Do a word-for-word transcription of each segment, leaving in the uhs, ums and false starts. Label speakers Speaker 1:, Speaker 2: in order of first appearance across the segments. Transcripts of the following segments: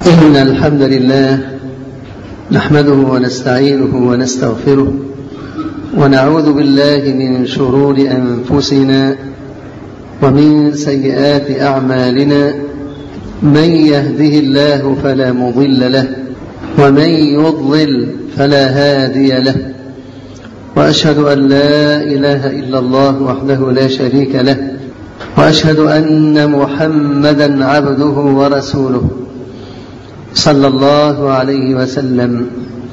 Speaker 1: إن الحمد لله نحمده ونستعينه ونستغفره ونعوذ بالله من شرور أنفسنا ومن سيئات أعمالنا. من يهده الله فلا مضل له ومن يضلل فلا هادي له، وأشهد أن لا إله إلا الله وحده لا شريك له، وأشهد أن محمدا عبده ورسوله صلى الله عليه وسلم.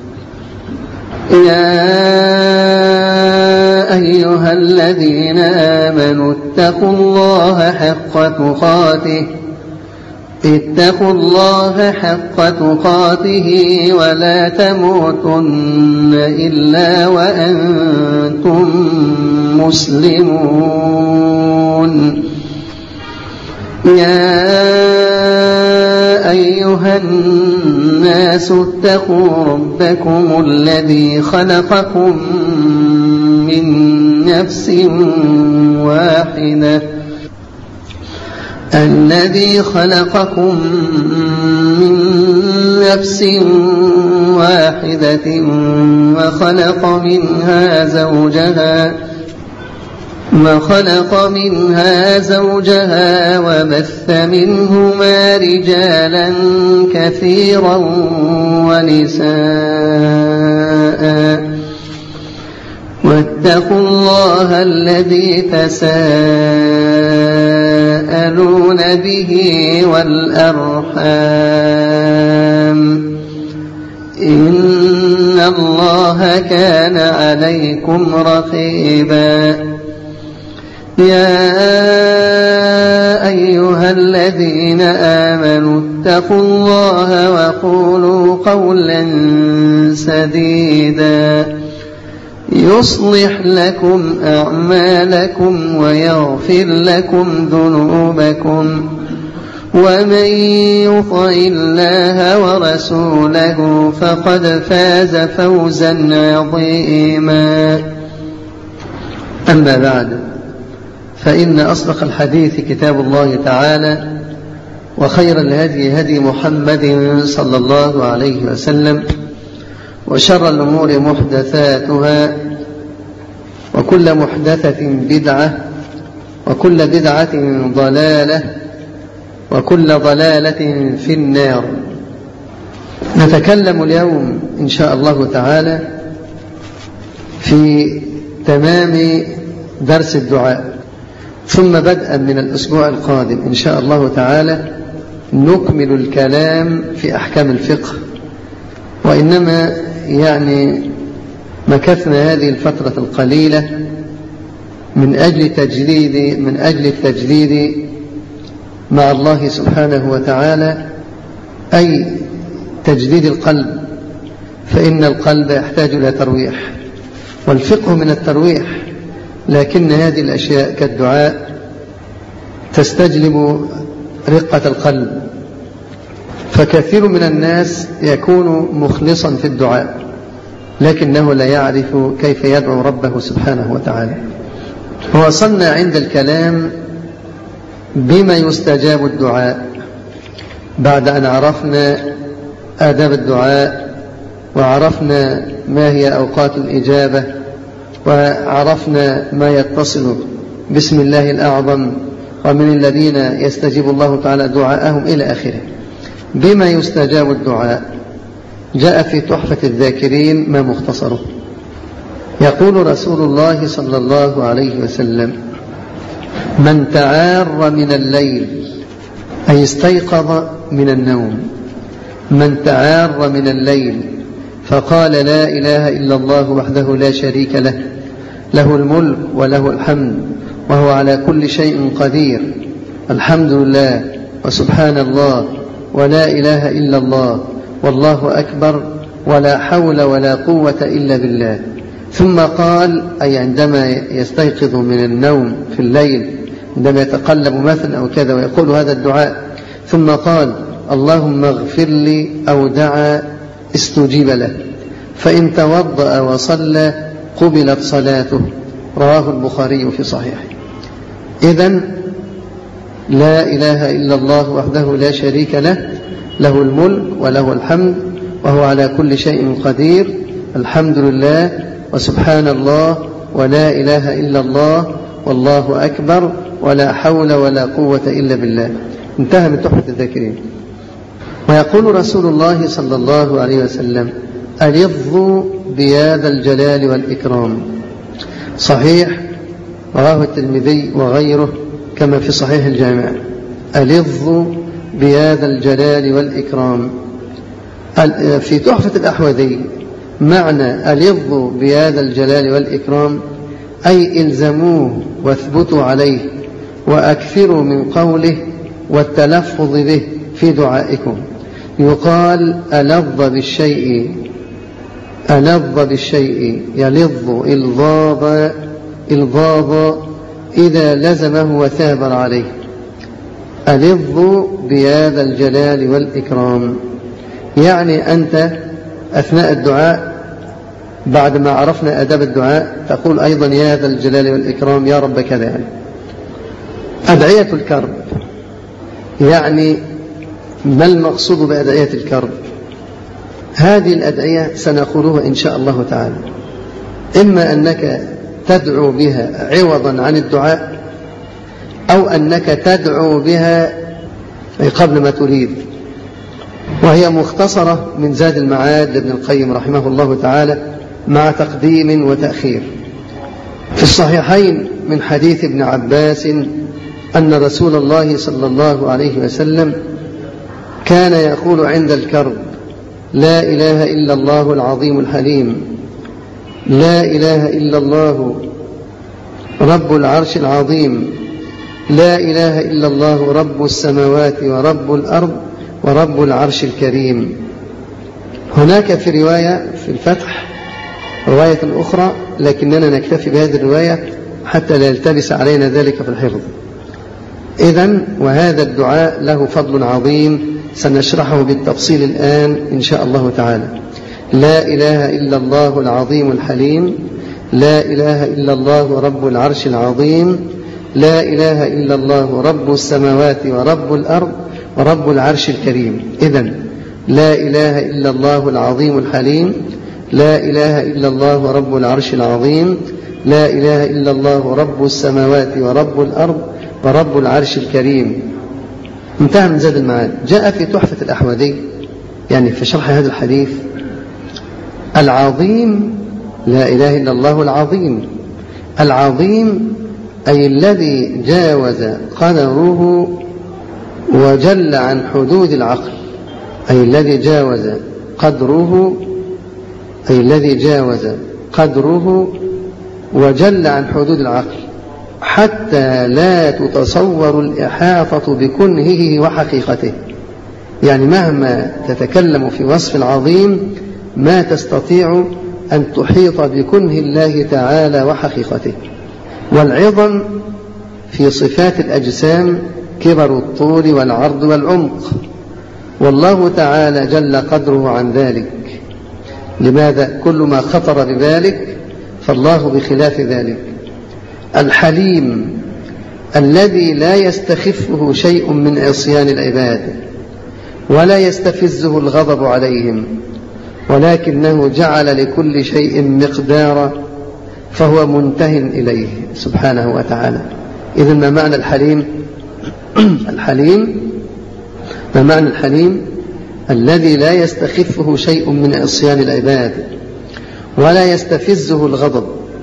Speaker 1: يا أيها الذين آمنوا اتقوا الله حق تقاته اتقوا الله حق تقاته ولا تموتن إلا وأنتم مسلمون. يا أيها الناس اتقوا ربكم الذي خلقكم من نفس واحدة الذي خلقكم من نفس واحدة وخلق منها زوجها وخلق منها زوجها وبث منهما رجالا كثيرا ونساء، واتقوا الله الذي تساءلون به والأرحام إن الله كان عليكم رقيبا. يا أيها الذين آمنوا اتقوا الله وقولوا قولا سديدا يصلح لكم أعمالكم ويغفر لكم ذنوبكم، ومن يطع الله ورسوله فقد فاز فوزا عظيما. أما بعد، فإن أصدق الحديث كتاب الله تعالى، وخير الهدي هدي محمد صلى الله عليه وسلم، وشر الأمور محدثاتها، وكل محدثة بدعة، وكل بدعة ضلالة، وكل ضلالة في النار. نتكلم اليوم إن شاء الله تعالى في تمام درس الدعاء، ثم بدءا من الأسبوع القادم إن شاء الله تعالى نكمل الكلام في أحكام الفقه. وإنما يعني مكثنا هذه الفترة القليلة من أجل تجديد من أجل التجديد مع الله سبحانه وتعالى، أي تجديد القلب، فإن القلب يحتاج إلى ترويح، والفقه من الترويح. لكن هذه الأشياء كالدعاء تستجلب رقة القلب، فكثير من الناس يكون مخلصا في الدعاء لكنه لا يعرف كيف يدعو ربه سبحانه وتعالى. ووصلنا عند الكلام بما يستجاب الدعاء بعد أن عرفنا آداب الدعاء، وعرفنا ما هي أوقات الإجابة، وعرفنا ما يتصل باسم الله الأعظم ومن الذين يستجيب الله تعالى دعاءهم إلى آخره. بما يستجاب الدعاء جاء في تحفة الذاكرين ما مختصره. يقول رسول الله صلى الله عليه وسلم: من تعار من الليل، أي استيقظ من النوم، من تعار من الليل فقال لا إله إلا الله وحده لا شريك له، له الملك وله الحمد وهو على كل شيء قدير، الحمد لله وسبحان الله ولا إله إلا الله والله أكبر ولا حول ولا قوة إلا بالله. ثم قال، أي عندما يستيقظ من النوم في الليل، عندما يتقلب مثلا أو كذا ويقول هذا الدعاء، ثم قال اللهم اغفر لي، أو دعا استجيب له، فإن توضأ وصلى قبلت صلاته. رواه البخاري في صحيحه. إذن لا إله إلا الله وحده لا شريك له، له الملك وله الحمد وهو على كل شيء قدير، الحمد لله وسبحان الله ولا إله إلا الله والله أكبر ولا حول ولا قوة إلا بالله. انتهى من تحفة الذاكرين. ويقول رسول الله صلى الله عليه وسلم: ألظوا بيا ذا الجلال والإكرام. صحيح، رواه الترمذي وغيره كما في صحيح الجامع. ألظوا بيا ذا الجلال والإكرام. في تحفة الأحوذي معنى ألظوا بيا ذا الجلال والإكرام أي إلزموه واثبتوا عليه وأكثروا من قوله والتلفظ به في دعائكم. يقال ألظ بالشيء، ألظ بالشيء يلظ إلظاظا إلظاظا إذا لزمه وثابر عليه. ألظ بيا ذا الجلال والإكرام، يعني أنت أثناء الدعاء بعد ما عرفنا أداب الدعاء تقول أيضا يا ذا الجلال والإكرام يا رب كذا. يعني أدعية الكرب، يعني ما المقصود بأدعية الكرب؟ هذه الأدعية سنقولها إن شاء الله تعالى، إما أنك تدعو بها عوضا عن الدعاء، أو أنك تدعو بها قبل ما تريد، وهي مختصرة من زاد المعاد لابن القيم رحمه الله تعالى مع تقديم وتأخير. في الصحيحين من حديث ابن عباس أن رسول الله صلى الله عليه وسلم كان يقول عند الكرب: لا إله إلا الله العظيم الحليم، لا إله إلا الله رب العرش العظيم، لا إله إلا الله رب السماوات ورب الأرض ورب العرش الكريم. هناك في رواية في الفتح رواية أخرى، لكننا نكتفي بهذه الرواية حتى لا يلتبس علينا ذلك في الحفظ. إذن وهذا الدعاء له فضل عظيم سنشرحه بالتفصيل الآن إن شاء الله تعالى. لا إله إلا الله العظيم الحليم، لا إله إلا الله رب العرش العظيم، لا إله إلا الله رب السماوات ورب الأرض ورب العرش الكريم. إذن لا إله إلا الله العظيم الحليم، لا إله إلا الله رب العرش العظيم، لا إله إلا الله رب السماوات ورب الأرض ورب العرش الكريم. انتهى من زاد المعاد. جاء في تحفة الأحوذي يعني في شرح هذا الحديث: العظيم لا إله إلا الله العظيم. العظيم أي الذي جاوز قدره وجل عن حدود العقل، أي الذي جاوز قدره أي الذي جاوز قدره وجل عن حدود العقل حتى لا تتصور الإحاطة بكنهه وحقيقته. يعني مهما تتكلم في وصف العظيم ما تستطيع أن تحيط بكنه الله تعالى وحقيقته. والعظم في صفات الأجسام كبر الطول والعرض والعمق، والله تعالى جل قدره عن ذلك. لماذا؟ كل ما خطر بذلك فالله بخلاف ذلك. الحليم الذي لا يستخفه شيء من عصيان العباد ولا يستفزه الغضب عليهم، ولكنه جعل لكل شيء مقدارا فهو منتهٍ إليه سبحانه وتعالى. إذن ما معنى الحليم؟ الحليم ما معنى الحليم؟ الذي لا يستخفه شيء من عصيان العباد ولا يستفزه الغضب،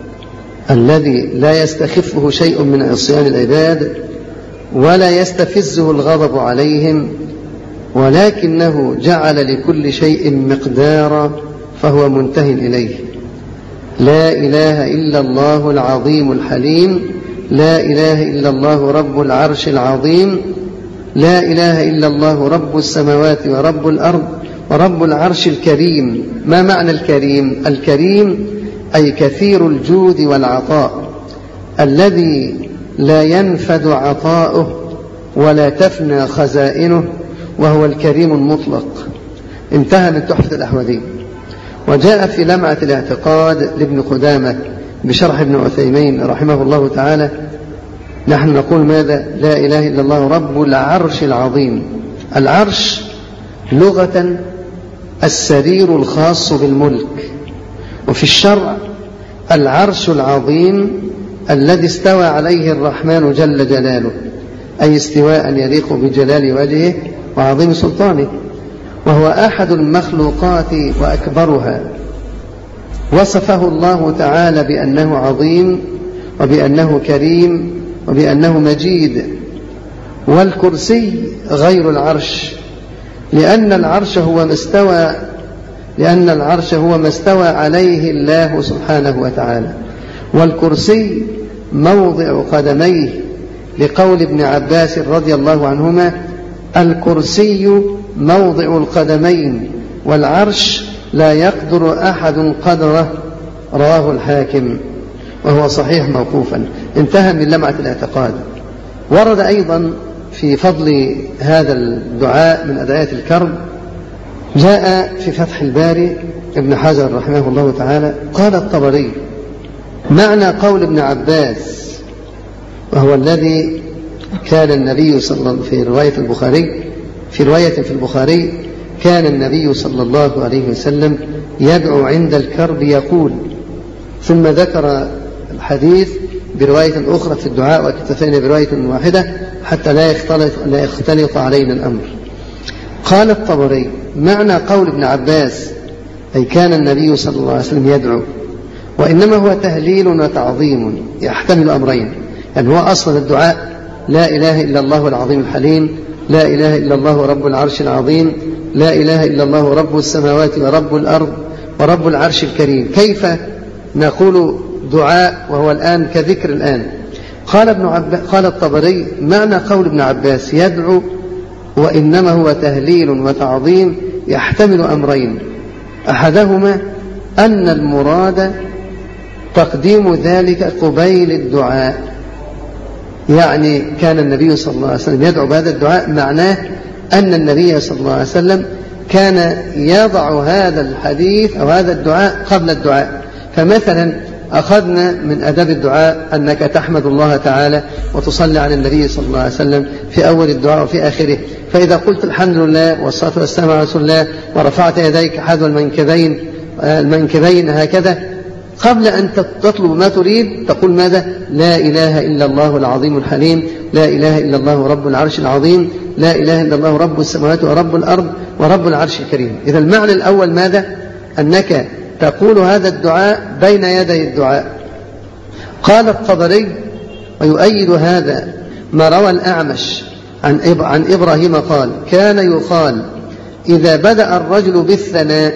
Speaker 1: الذي لا يستخفه شيء من عصيان العباد ولا يستفزه الغضب عليهم، ولكنه جعل لكل شيء مقدارا فهو منتهٍ إليه. لا إله إلا الله العظيم الحليم، لا إله إلا الله رب العرش العظيم، لا إله إلا الله رب السماوات ورب الأرض ورب العرش الكريم. ما معنى الكريم؟ الكريم أي كثير الجود والعطاء، الذي لا ينفد عطاؤه ولا تفنى خزائنه، وهو الكريم المطلق. انتهى من تحفة الأحوذي. وجاء في لمعة الاعتقاد لابن قدامة بشرح ابن عثيمين رحمه الله تعالى: نحن نقول ماذا؟ لا إله إلا الله رب العرش العظيم. العرش لغة السرير الخاص بالملك، وفي الشرع العرش العظيم الذي استوى عليه الرحمن جل جلاله، أي استواء يليق بجلال وجهه وعظيم سلطانه، وهو أحد المخلوقات وأكبرها. وصفه الله تعالى بأنه عظيم وبأنه كريم وبأنه مجيد. والكرسي غير العرش، لأن العرش هو ما استوى لأن العرش هو ما استوى عليه الله سبحانه وتعالى، والكرسي موضع قدميه، لقول ابن عباس رضي الله عنهما: الكرسي موضع القدمين والعرش لا يقدر أحد قدره، رواه الحاكم، وهو صحيح موقوفا. انتهى من لمعة الاعتقاد. ورد أيضا في فضل هذا الدعاء من أدعية الكرب، جاء في فتح الباري ابن حجر رحمه الله تعالى قال الطبري: معنى قول ابن عباس، وهو الذي كان النبي صلى الله في رواية البخاري في رواية في البخاري كان النبي صلى الله عليه وسلم يدعو عند الكرب يقول، ثم ذكر الحديث برواية أخرى في الدعاء، واكتفينا برواية واحدة حتى لا يختلط, لا يختلط علينا الأمر. قال الطبري: معنى قول ابن عباس أي كان النبي صلى الله عليه وسلم يدعو، وإنما هو تهليل وتعظيم يحتمل أمرين. يعني هو أصلا الدعاء لا إله إلا الله العظيم الحليم، لا إله إلا الله رب العرش العظيم، لا إله إلا الله رب السماوات ورب الأرض ورب العرش الكريم. كيف نقول دعاء وهو الآن كذكر الآن؟ قال ابن عباس قال الطبري: معنى قول ابن عباس يدعو وإنما هو تهليل وتعظيم يحتمل أمرين، أحدهما أن المراد تقديم ذلك قبيل الدعاء، يعني كان النبي صلى الله عليه وسلم يدعو بهذا الدعاء، معناه أن النبي صلى الله عليه وسلم كان يضع هذا الحديث أو هذا الدعاء قبل الدعاء. فمثلا أخذنا من أداب الدعاء أنك تحمد الله تعالى وتصلي على النبي صلى الله عليه وسلم في أول الدعاء وفي آخره. فإذا قلت الحمد لله والصلاة والسلام على رسول الله ورفعت يديك حذو المنكبين المنكبين هكذا، قبل أن تطلب ما تريد تقول ماذا؟ لا إله إلا الله العظيم الحليم، لا إله إلا الله رب العرش العظيم، لا إله إلا الله رب السماوات ورب الأرض ورب العرش الكريم. إذا المعنى الأول ماذا؟ أنك تقول هذا الدعاء بين يدي الدعاء. قال الطبري: ويؤيد هذا ما روى الأعمش عن عن إبراهيم قال: كان يقال إذا بدأ الرجل بالثناء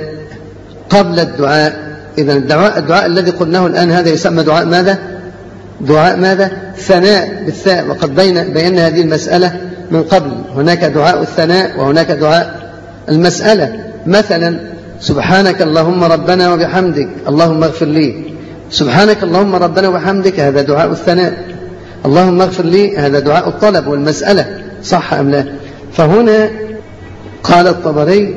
Speaker 1: قبل الدعاء. إذا الدعاء, الدعاء الذي قلناه الآن هذا يسمى دعاء ماذا؟ دعاء ماذا؟ ثناء بالثاء، وقد بينا هذه المسألة من قبل. هناك دعاء الثناء وهناك دعاء المسألة. مثلا سبحانك اللهم ربنا وبحمدك اللهم اغفر لي، سبحانك اللهم ربنا وبحمدك هذا دعاء الثناء، اللهم اغفر لي هذا دعاء الطلب والمسألة، صح أم لا؟ فهنا قال الطبري: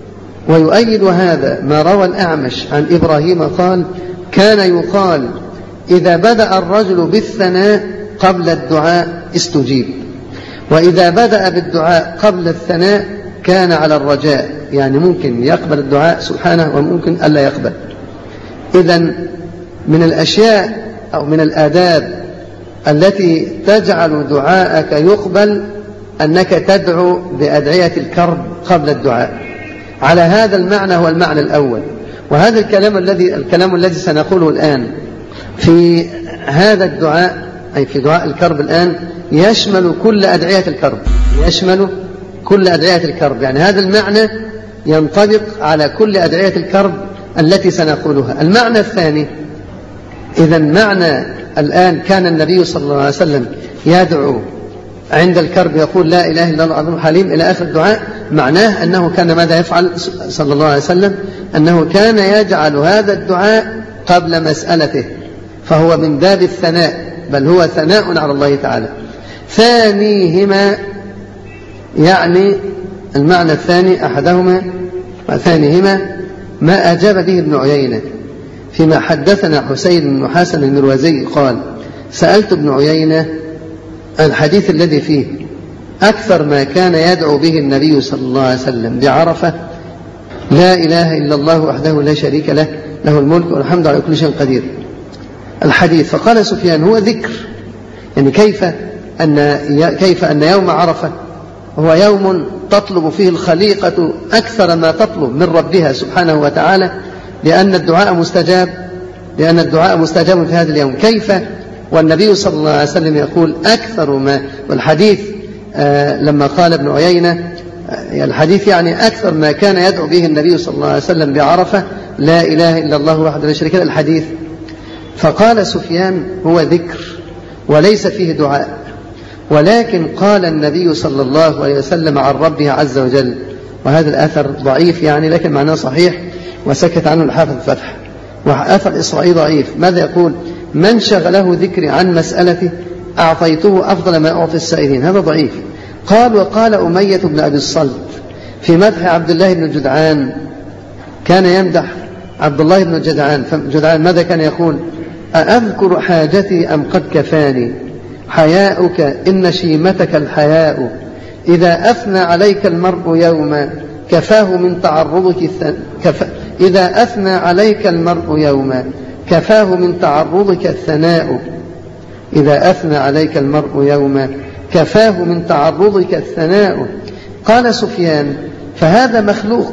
Speaker 1: ويؤيد هذا ما روى الأعمش عن إبراهيم قال: كان يقال إذا بدأ الرجل بالثناء قبل الدعاء استجيب، وإذا بدأ بالدعاء قبل الثناء كان على الرجاء، يعني ممكن يقبل الدعاء سبحانه وممكن ألا يقبل. إذن من الأشياء أو من الآداب التي تجعل دعاءك يقبل أنك تدعو بأدعية الكرب قبل الدعاء. على هذا المعنى هو المعنى الأول. وهذا الكلام الذي الكلام الذي سنقوله الآن في هذا الدعاء، أي في دعاء الكرب الآن، يشمل كل أدعية الكرب، يشمل كل أدعية الكرب. يعني هذا المعنى ينطبق على كل أدعية الكرب التي سنقولها. المعنى الثاني: إذا معنى الآن كان النبي صلى الله عليه وسلم يدعو عند الكرب يقول لا إله إلا الله العظيم الحليم إلى آخر الدعاء، معناه أنه كان ماذا يفعل صلى الله عليه وسلم؟ أنه كان يجعل هذا الدعاء قبل مسألته، فهو من باب الثناء، بل هو ثناء على الله تعالى. ثانيهما، يعني المعنى الثاني أحدهما وثانيهما ما أجاب به ابن عيينة فيما حدثنا حسين بن حسن المروزي قال: سألت ابن عيينة الحديث الذي فيه أكثر ما كان يدعو به النبي صلى الله عليه وسلم بعرفة لا إله إلا الله وحده لا شريك له له الملك والحمد على كل شيء قدير الحديث. فقال سفيان هو ذكر، يعني كيف أن, كيف أن يوم عرفة هو يوم تطلب فيه الخليقة أكثر ما تطلب من ربها سبحانه وتعالى، لأن الدعاء مستجاب لأن الدعاء مستجاب في هذا اليوم، كيف والنبي صلى الله عليه وسلم يقول أكثر ما، والحديث آه لما قال ابن عيينة آه الحديث يعني أكثر ما كان يدعو به النبي صلى الله عليه وسلم بعرفة لا إله إلا الله وحده لا شريك له الحديث. فقال سفيان هو ذكر وليس فيه دعاء، ولكن قال النبي صلى الله عليه وسلم عن ربه عز وجل، وهذا الأثر ضعيف يعني لكن معناه صحيح وسكت عنه الحافظ الفتح، وأثر إسرائيل ضعيف. ماذا يقول؟ من شغله ذكري عن مسألته أعطيته أفضل ما أعطي السائلين، هذا ضعيف. قال وقال أمية بن أبي الصلت في مدح عبد الله بن جدعان، كان يمدح عبد الله بن جدعان، جدعان ماذا كان يقول؟ أأذكر حاجتي أم قد كفاني حياؤك إن شيمتك الحياء، إذا أثنى عليك المرء يوما كفاه من تعرضك الثن... كف... إذا أثنى عليك المرء يوما كفاه من تعرضك الثناء، إذا أثنى عليك المرء يوما كفاه من تعرضك الثناء. قال سفيان فهذا مخلوق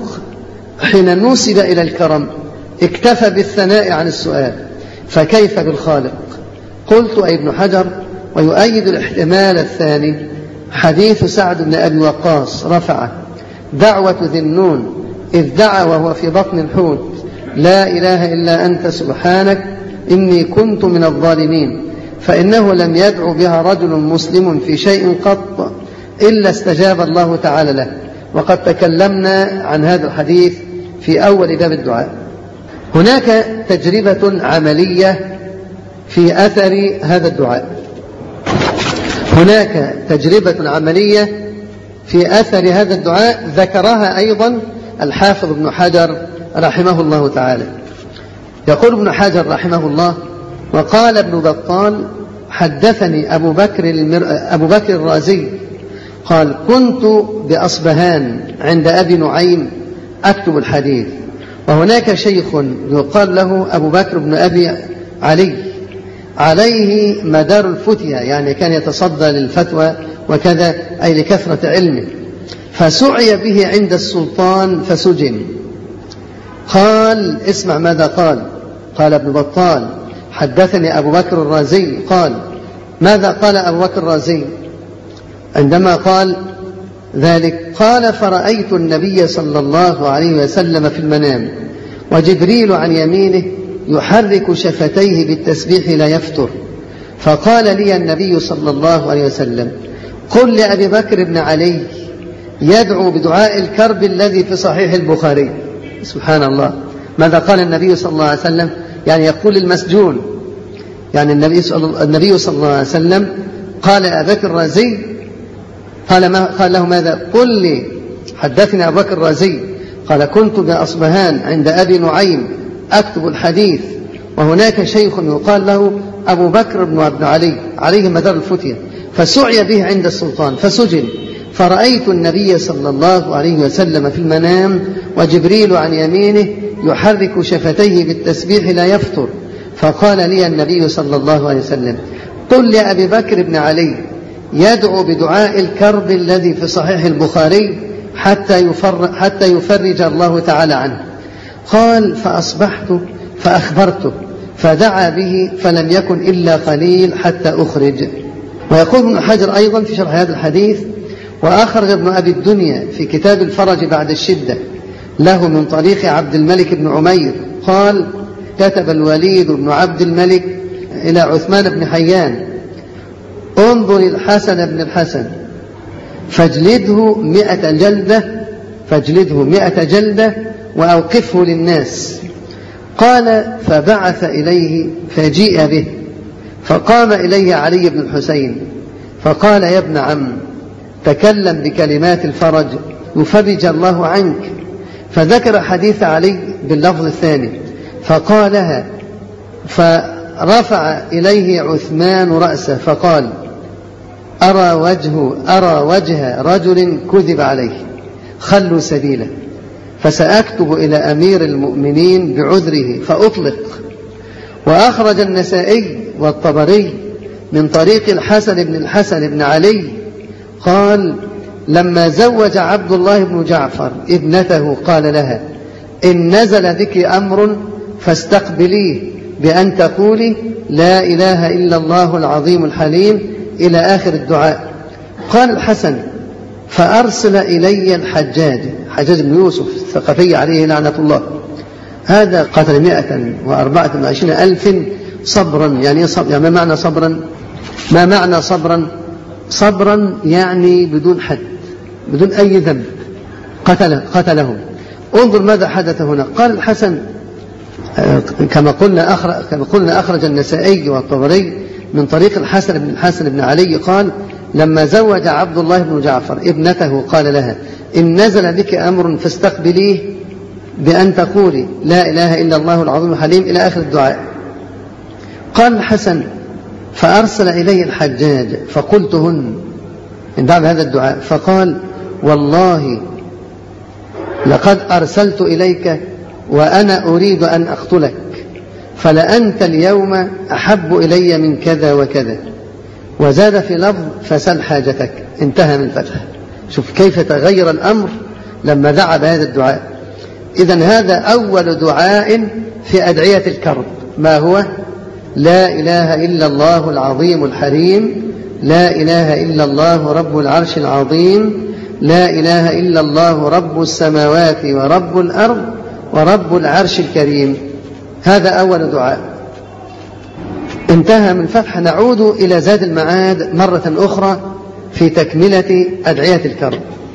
Speaker 1: حين نوسب إلى الكرم اكتفى بالثناء عن السؤال، فكيف بالخالق؟ قلت أي ابن حجر ويؤيد الاحتمال الثاني حديث سعد بن أبي وقاص رفعه دعوة ذي النون إذ دعا وهو في بطن الحوت لا إله إلا أنت سبحانك إني كنت من الظالمين، فإنه لم يدعو بها رجل مسلم في شيء قط إلا استجاب الله تعالى له، وقد تكلمنا عن هذا الحديث في أول باب الدعاء. هناك تجربة عملية في أثر هذا الدعاء، هناك تجربة عملية في أثر هذا الدعاء ذكرها أيضا الحافظ ابن حجر رحمه الله تعالى. يقول ابن حجر رحمه الله وقال ابن بطال حدثني أبو بكر, المر... أبو بكر الرازي قال كنت بأصبهان عند أبي نعيم أكتب الحديث، وهناك شيخ يقال له أبو بكر بن أبي علي عليه مدار الفتية، يعني كان يتصدى للفتوى وكذا أي لكثرة علمه، فسعي به عند السلطان فسجن. قال اسمع ماذا قال، قال ابن بطال حدثني أبو بكر الرازي قال ماذا قال أبو بكر الرازي عندما قال ذلك؟ قال فرأيت النبي صلى الله عليه وسلم في المنام وجبريل عن يمينه يحرك شفتيه بالتسبيح لا يفتر، فقال لي النبي صلى الله عليه وسلم قل لأبي بكر بن علي يدعو بدعاء الكرب الذي في صحيح البخاري. سبحان الله، ماذا قال النبي صلى الله عليه وسلم؟ يعني يقول المسجون، يعني النبي صلى, النبي صلى الله عليه وسلم قال أبي بكر الرازي قال, ما قال له ماذا؟ قل لي حدثني أبو بكر الرازي قال كنت بأصبهان عند أبي نعيم أكتب الحديث، وهناك شيخ يقال له أبو بكر بن ابن علي عليه مدار الفتية، فسعي به عند السلطان فسجن، فرأيت النبي صلى الله عليه وسلم في المنام وجبريل عن يمينه يحرك شفتيه بالتسبيح لا يفتر، فقال لي النبي صلى الله عليه وسلم قل لأبي بكر بن علي يدعو بدعاء الكرب الذي في صحيح البخاري حتى, يفر حتى يفرج الله تعالى عنه. قال فأصبحت فأخبرته فدعا به فلم يكن إلا قليل حتى أخرج. ويقول ابن حجر أيضا في شرح هذا الحديث وأخرج ابن أبي الدنيا في كتاب الفرج بعد الشدة له من طريق عبد الملك بن عمير قال كتب الوليد بن عبد الملك إلى عثمان بن حيان انظر الحسن بن الحسن فاجلده مئة جلدة فاجلده مئة جلدة وأوقفه للناس. قال فبعث إليه فجيء به، فقام إليه علي بن الحسين فقال يا ابن عم تكلم بكلمات الفرج يفرج الله عنك، فذكر حديث علي باللفظ الثاني فقالها، فرفع إليه عثمان رأسه فقال أرى وجه, أرى وجه رجل كذب عليه خلوا سبيله، فسأكتب إلى أمير المؤمنين بعذره فأطلق. وأخرج النسائي والطبري من طريق الحسن بن الحسن بن علي قال: لما زوج عبد الله بن جعفر ابنته قال لها: إن نزل بك أمر فاستقبليه بأن تقولي لا إله إلا الله العظيم الحليم إلى آخر الدعاء. قال الحسن: فأرسل إلي الحجاج حجاج بن يوسف الثقفي عليه لعنة الله، هذا قتل مئة وأربعة وعشرين ألف صبرا. يعني, صبر يعني ما معنى صبرا؟ ما معنى صبرا؟ صبرا يعني بدون حد، بدون أي ذنب، قتل قتلهم. انظر ماذا حدث هنا. قال الحسن كما قلنا أخرج, كما قلنا أخرج النسائي والطبري من طريق الحسن بن الحسن بن علي قال: لما زوج عبد الله بن جعفر ابنته قال لها: إن نزل بك أمر فاستقبليه بأن تقولي لا إله إلا الله العظيم الحليم إلى آخر الدعاء. قال الحسن: فأرسل إلي الحجاج فقلتهن من بعد هذا الدعاء، فقال: والله لقد أرسلت إليك وأنا أريد أن أقتلك، فلأنت اليوم أحب إلي من كذا وكذا. وزاد في لفظ: فسل حاجتك. انتهى من الفتح. شوف كيف تغير الأمر لما دعا بهذا الدعاء. إذن هذا أول دعاء في أدعية الكرب. ما هو؟ لا إله إلا الله العظيم الحليم، لا إله إلا الله رب العرش العظيم، لا إله إلا الله رب السماوات ورب الأرض ورب العرش الكريم. هذا أول دعاء. انتهى من فتح. نعود إلى زاد المعاد مرة أخرى في تكملة أدعية الكرب.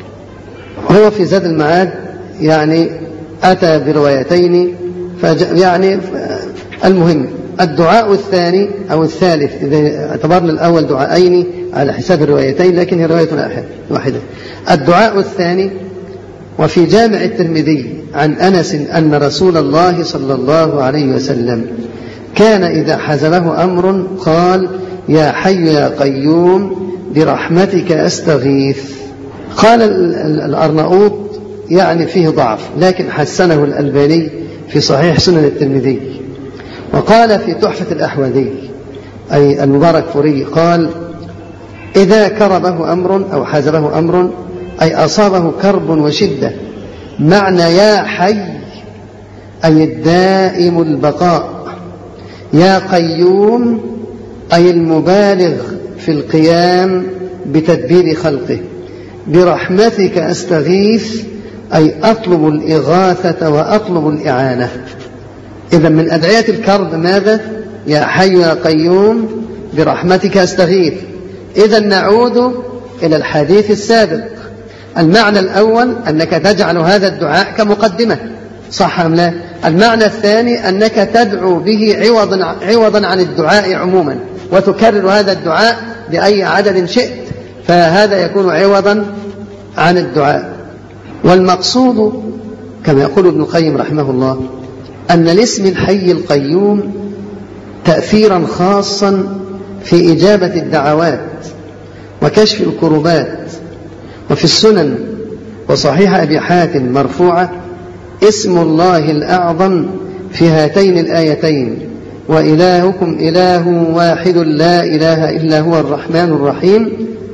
Speaker 1: هو في زاد المعاد يعني أتى بروايتين، يعني المهم الدعاء الثاني أو الثالث إذا اعتبرنا الأول دعائين على حساب الروايتين، لكن هي رواية واحدة. الدعاء الثاني: وفي جامع الترمذي عن أنس أن رسول الله صلى الله عليه وسلم كان إذا حزبه أمر قال: يا حي يا قيوم برحمتك أستغيث. قال الأرناؤوط يعني فيه ضعف، لكن حسنه الألباني في صحيح سنن الترمذي. وقال في تحفة الأحوذي أي المباركفوري قال: إذا كربه أمر أو حزبه أمر أي أصابه كرب وشدة، معنى يا حي أي الدائم البقاء، يا قيوم أي المبالغ في القيام بتدبير خلقه، برحمتك أستغيث أي أطلب الإغاثة وأطلب الإعانة. إذا من أدعية الكرب ماذا؟ يا حي يا قيوم برحمتك أستغيث. إذا نعود إلى الحديث السابق. المعنى الأول أنك تجعل هذا الدعاء كمقدمة، صح أم لا؟ المعنى الثاني أنك تدعو به عوضا, عوضا عن الدعاء عموما، وتكرر هذا الدعاء بأي عدد شئت، فهذا يكون عوضا عن الدعاء. والمقصود كما يقول ابن القيم رحمه الله أن لاسم الحي القيوم تأثيرا خاصا في إجابة الدعوات وكشف الكربات. وفي السنن وصحيح أبي حاتم مرفوعة: اسم الله الأعظم في هاتين الآيتين: وإلهكم إله واحد لا إله إلا هو الرحمن الرحيم.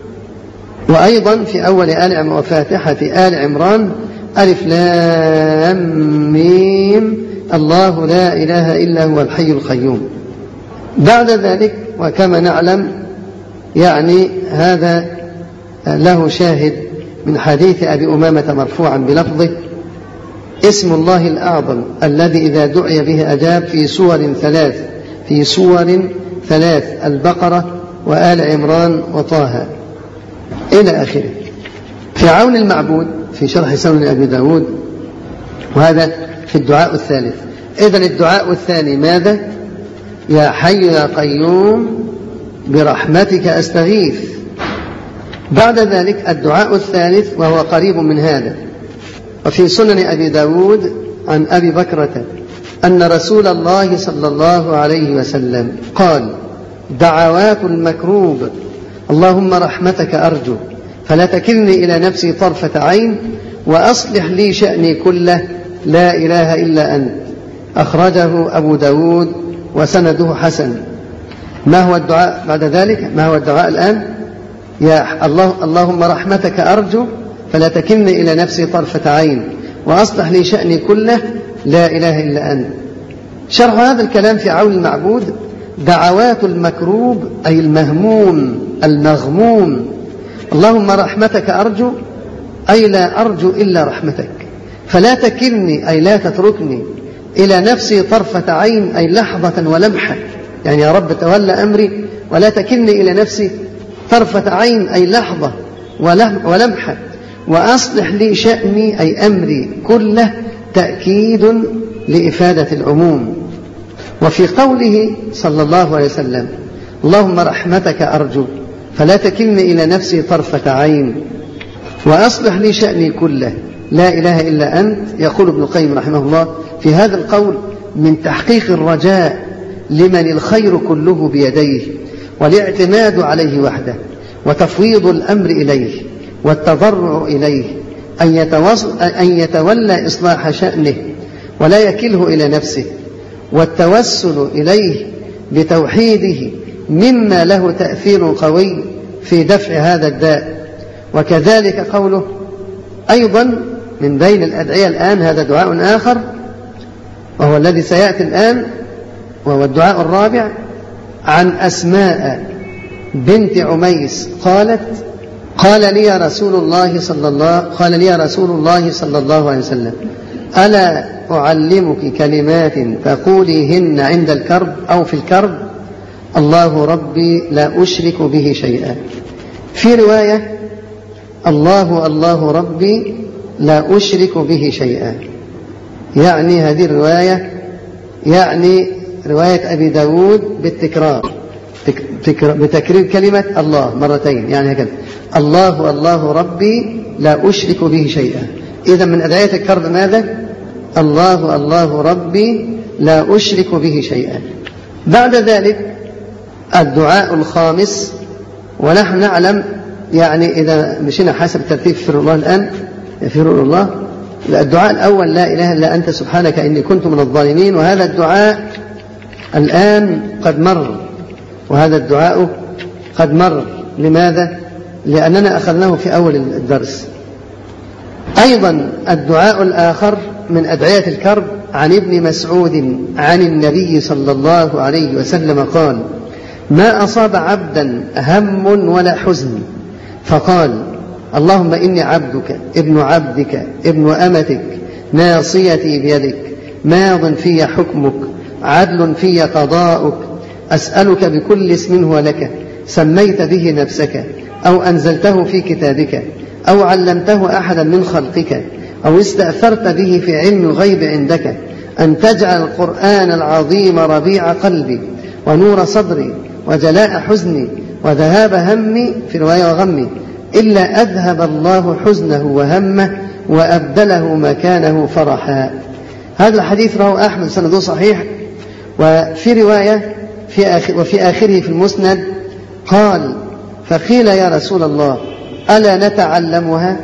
Speaker 1: وأيضا في أول آل وفاتحة آل عمران: ألف لام ميم الله لا إله إلا هو الحي القيوم. بعد ذلك وكما نعلم يعني هذا له شاهد من حديث أبي أمامة مرفوعا بلفظه: اسم الله الأعظم الذي إذا دعي به أجاب، في سور ثلاث في سور ثلاث البقرة وآل عمران وطه إلى آخره. في عون المعبود في شرح سنن أبي داود، وهذا في الدعاء الثالث. إذن الدعاء الثاني ماذا؟ يا حي يا قيوم برحمتك أستغيث. بعد ذلك الدعاء الثالث وهو قريب من هذا. وفي سنن أبي داود عن أبي بكرة أن رسول الله صلى الله عليه وسلم قال: دعوات المكروب اللهم رحمتك أرجو فلا تكلني إلى نفسي طرفة عين وأصلح لي شأني كله لا إله إلا أنت. أخرجه أبو داود وسنده حسن. ما هو الدعاء بعد ذلك؟ ما هو الدعاء الآن؟ يا الله اللهم رحمتك أرجو فلا تكلني إلى نفسي طرفة عين وأصلح لي شأني كله لا إله إلا أنت. شرح هذا الكلام في عون المعبود: دعوات المكروب أي المهموم المغموم. اللهم رحمتك أرجو أي لا أرجو إلا رحمتك، فلا تكلني أي لا تتركني إلى نفسي طرفة عين أي لحظة ولمحة، يعني يا رب تولى أمري ولا تكلني إلى نفسي طرفة عين أي لحظة ولمحة، وأصلح لي شأني أي أمري كله، تأكيد لإفادة العموم. وفي قوله صلى الله عليه وسلم: اللهم رحمتك أرجو فلا تكلني إلى نفسي طرفة عين وأصلح لي شأني كله لا إله إلا أنت، يقول ابن القيم رحمه الله في هذا القول: من تحقيق الرجاء لمن الخير كله بيديه، والاعتماد عليه وحده، وتفويض الأمر إليه، والتضرع إليه، أن يتولى إصلاح شأنه ولا يكله إلى نفسه، والتوسل إليه بتوحيده مما له تأثير قوي في دفع هذا الداء. وكذلك قوله أيضا من بين الأدعية الآن، هذا دعاء آخر وهو الذي سيأتي الآن، وهو الدعاء الرابع، عن أسماء بنت عميس قالت: قال لي رسول الله صلى الله قال لي رسول الله صلى الله عليه وسلم: ألا أعلمك كلمات تقوليهن عند الكرب أو في الكرب؟ الله ربي لا أشرك به شيئا. في رواية: الله الله ربي لا أشرك به شيئا. يعني هذه الرواية يعني رواية أبي داود بالتكرار، بتكرير كلمة الله مرتين، يعني هكذا: الله الله ربي لا أشرك به شيئا. إذا من أدعية الكرب ماذا؟ الله الله ربي لا أشرك به شيئا. بعد ذلك الدعاء الخامس، ونحن نعلم يعني إذا مشينا حسب ترتيب فر الله الآن يفر الله. الدعاء الأول: لا إله إلا أنت سبحانك إني كنت من الظالمين، وهذا الدعاء الآن قد مر، وهذا الدعاء قد مر. لماذا؟ لأننا أخذناه في أول الدرس. أيضا الدعاء الآخر من أدعية الكرب عن ابن مسعود عن النبي صلى الله عليه وسلم قال: ما أصاب عبدا هم ولا حزن فقال: اللهم إني عبدك ابن عبدك ابن أمتك ناصيتي بيدك ماض في حكمك عدل في قضاؤك، أسألك بكل اسم هو لك سميت به نفسك أو أنزلته في كتابك أو علمته أحدا من خلقك أو استأثرت به في علم الغيب عندك، أن تجعل القرآن العظيم ربيع قلبي ونور صدري وجلاء حزني وذهاب همي، في رواية وغمي، إلا أذهب الله حزنه وهمه وأبدله مكانه فرحا. هذا الحديث رواه أحمد سنده صحيح. وفي رواية في آخر وفي آخره في المسند قال: فقيل يا رسول الله ألا نتعلمها؟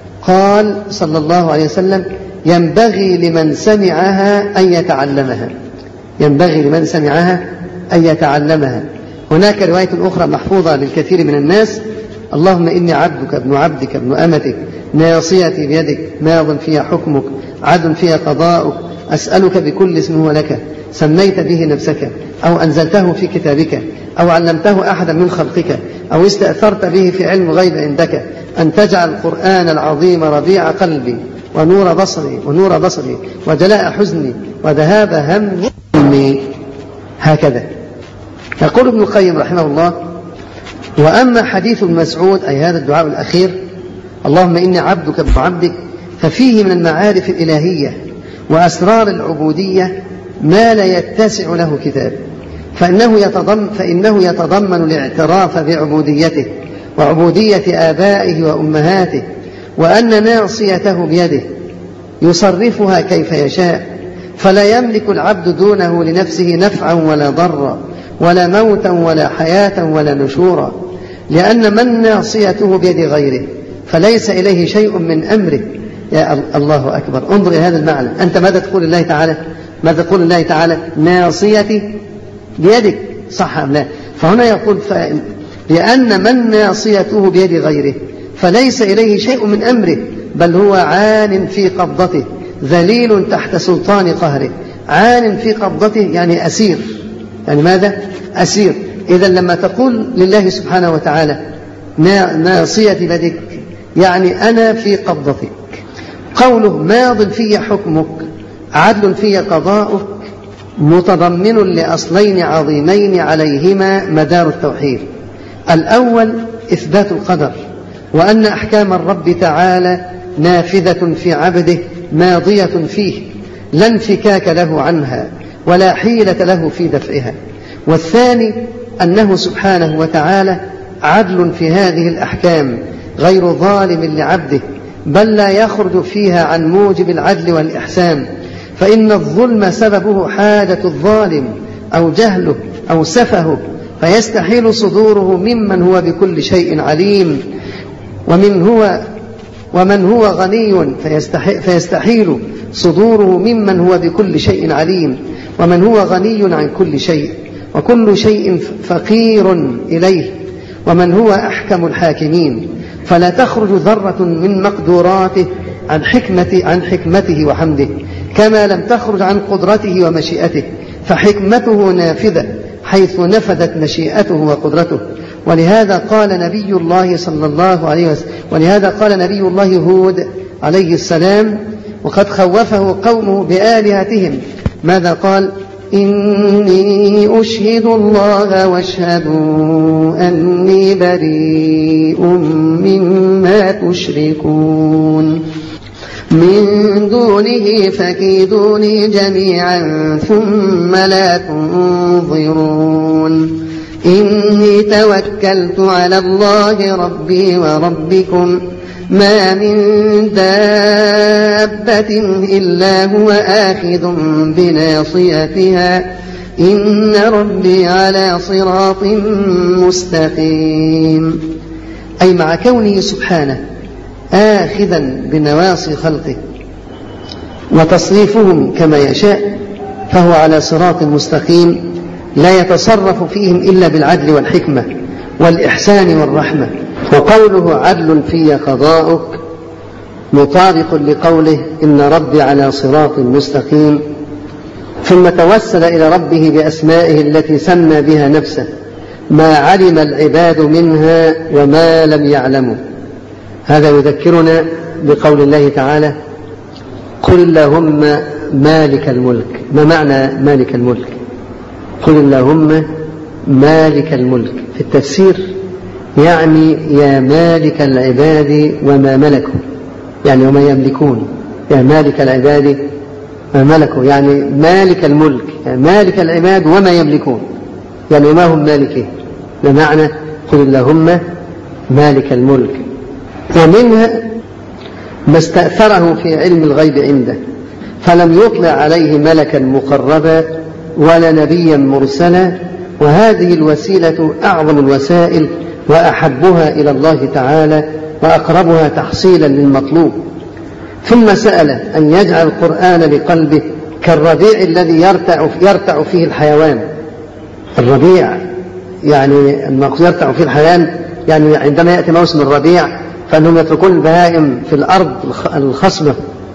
Speaker 1: قال صلى الله عليه وسلم: ينبغي لمن سمعها أن يتعلمها، ينبغي لمن سمعها أن يتعلمها. هناك رواية أخرى محفوظة للكثير من الناس: اللهم إني عبدك ابن عبدك ابن أمتك ناصيتي بيدك ماض فيها حكمك عدل فيها قضاؤك، أسألك بكل اسم هو لك سميت به نفسك أو أنزلته في كتابك أو علمته أحدا من خلقك أو استأثرت به في علم الغيب عندك، أن تجعل القرآن العظيم ربيع قلبي ونور بصري ونور بصري وجلاء حزني وذهاب همي. هكذا يقول ابن القيم رحمه الله: وأما حديث المسعود أي هذا الدعاء الأخير اللهم إني عبدك ابن عبدك، ففيه من المعارف الإلهية وأسرار العبودية ما لا يتسع له كتاب، فإنه يتضمن, فإنه يتضمن الاعتراف بعبوديته وعبودية آبائه وأمهاته، وأن ناصيته بيده يصرفها كيف يشاء، فلا يملك العبد دونه لنفسه نفعا ولا ضرا ولا موتا ولا حياة ولا نشورا، لأن من ناصيته بيد غيره فليس إليه شيء من أمره. يا الله أكبر، انظر إلى هذا المعنى. أنت ماذا تقول الله تعالى؟ ماذا تقول الله تعالى؟ ناصيتي بيدك، صح أم لا؟ فهنا يقول ف... لأن من ناصيته بيد غيره فليس إليه شيء من أمره، بل هو عان في قبضته، ذليل تحت سلطان قهره. عان في قبضته يعني أسير، يعني ماذا؟ أسير. إذا لما تقول لله سبحانه وتعالى ناصيتي بيدك يعني أنا في قبضتك. قوله ماض في حكمك عدل في قضاؤك متضمن لأصلين عظيمين عليهما مدار التوحيد. الأول إثبات القدر، وأن أحكام الرب تعالى نافذة في عبده ماضية فيه، لا انفكاك له عنها ولا حيلة له في دفعها. والثاني أنه سبحانه وتعالى عدل في هذه الأحكام غير ظالم لعبده، بل لا يخرج فيها عن موجب العدل والإحسان، فإن الظلم سببه حاجة الظالم أو جهله أو سفهه، فيستحيل صدوره ممن هو بكل شيء عليم، ومن هو ومن هو غني فيستحيل, فيستحيل صدوره ممن هو بكل شيء عليم، ومن هو غني عن كل شيء وكل شيء فقير إليه، ومن هو أحكم الحاكمين، فلا تخرج ذرة من مقدوراته عن حكمة عن حكمته وحمده، كما لم تخرج عن قدرته ومشيئته، فحكمته نافذة حيث نفذت مشيئته وقدرته. ولهذا قال نبي الله صلى الله عليه وسلم ولهذا قال نبي الله هود عليه السلام وقد خوفه قومه بآلهتهم، ماذا قال؟ إني أشهد الله واشهدوا أني بريء مما تشركون من دونه فكيدوني جميعا ثم لا تنظرون إني توكلت على الله ربي وربكم ما من دابة إلا هو آخذ بناصيتها إن ربي على صراط مستقيم. أي مع كونه سبحانه آخذا بنواصي خلقه وتصريفهم كما يشاء، فهو على صراط مستقيم لا يتصرف فيهم إلا بالعدل والحكمة والإحسان والرحمة. وقوله عدل في قضاؤك مطابق لقوله إن ربي على صراط مستقيم، ثم توسل إلى ربه بأسمائه التي سمى بها نفسه ما علم العباد منها وما لم يعلموا. هذا يذكرنا بقول الله تعالى قل اللهم مالك الملك. ما معنى مالك الملك؟ قل اللهم مالك الملك في التفسير يعني يا مالك العباد وما ملكوا، يعني وما يملكون، يا مالك العباد وما ملكوا، يعني مالك الملك، يعني مالك العباد وما يملكون، يعني وما هم مالكين. بمعنى قل اللهم مالك الملك. ومنها ما استأثره في علم الغيب عنده فلم يطلع عليه ملكا مقربا ولا نبيا مرسلا، وهذه الوسيلة أعظم الوسائل وأحبها إلى الله تعالى وأقربها تحصيلا للمطلوب. ثم سأل أن يجعل القرآن بقلبه كالربيع الذي يرتع, يرتع فيه الحيوان. الربيع يعني المقصود يرتع فيه الحيوان، يعني عندما يأتي موسم الربيع فأنهم يتركون البهائم في الأرض الخصبة.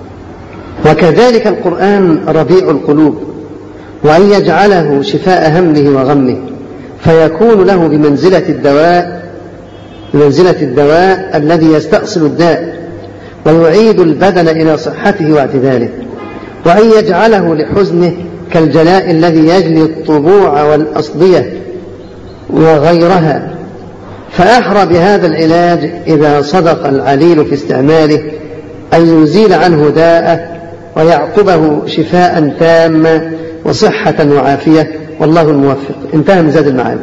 Speaker 1: وكذلك القرآن ربيع القلوب، وأن يجعله شفاء همه وغمه فيكون له بمنزلة الدواء بمنزلة الدواء الذي يستأصل الداء ويعيد البدن إلى صحته واعتداله، وأن يجعله لحزنه كالجلاء الذي يجلي الطبوع والأصدية وغيرها. فأحرى بهذا العلاج إذا صدق العليل في استعماله أن يزيل عنه داءه ويعقبه شفاء تاما وصحة وعافية، والله الموفق. انتهى من زاد المعاد.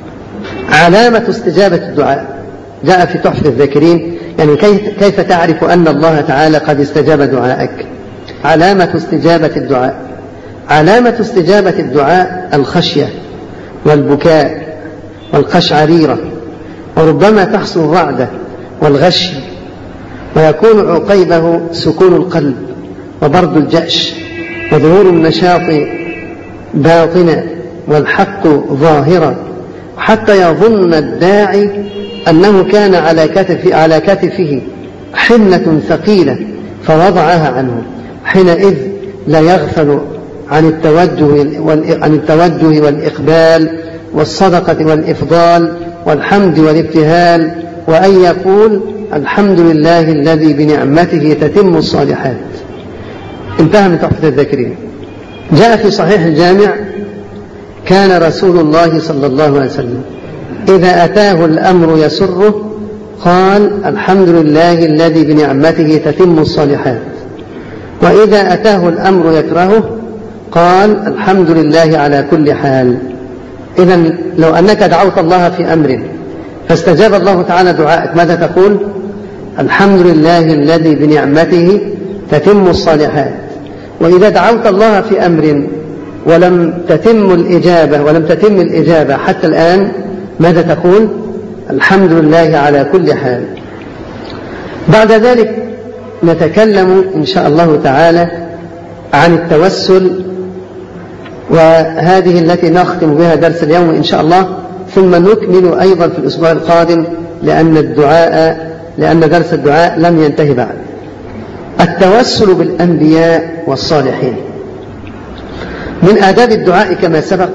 Speaker 1: علامة استجابة الدعاء جاء في تحفة الذاكرين، يعني كيف تعرف أن الله تعالى قد استجاب دعائك. علامة استجابة الدعاء علامة استجابة الدعاء الخشية والبكاء والقشعريرة وربما تحصل الرعدة والغش، ويكون عقيبه سكون القلب وبرد الجأش وظهور النشاط باطنا والحق ظاهرا، حتى يظن الداعي أنه كان على كتف على كتفه حنة ثقيلة فوضعها عنه، حينئذ لا يغفل عن التوجه عن التوجه والإقبال والصدقة والإفضال والحمد والابتهال، وأن يقول الحمد لله الذي بنعمته تتم الصالحات. انتهى من تحفة الذاكرين. جاء في صحيح الجامع: كان رسول الله صلى الله عليه وسلم إذا أتاه الأمر يسره قال الحمد لله الذي بنعمته تتم الصالحات، وإذا أتاه الأمر يكرهه قال الحمد لله على كل حال. إذن لو أنك دعوت الله في أمر فاستجاب الله تعالى دعائك، ماذا تقول؟ الحمد لله الذي بنعمته تتم الصالحات. وإذا دعوت الله في أمر ولم تتم الإجابة ولم تتم الإجابة حتى الآن، ماذا تقول؟ الحمد لله على كل حال. بعد ذلك نتكلم إن شاء الله تعالى عن التوسل، وهذه التي نختم بها درس اليوم إن شاء الله، ثم نكمل أيضا في الأسبوع القادم لأن الدعاء لأن درس الدعاء لم ينتهي بعد. التوسل بالأنبياء والصالحين من آداب الدعاء كما سبق،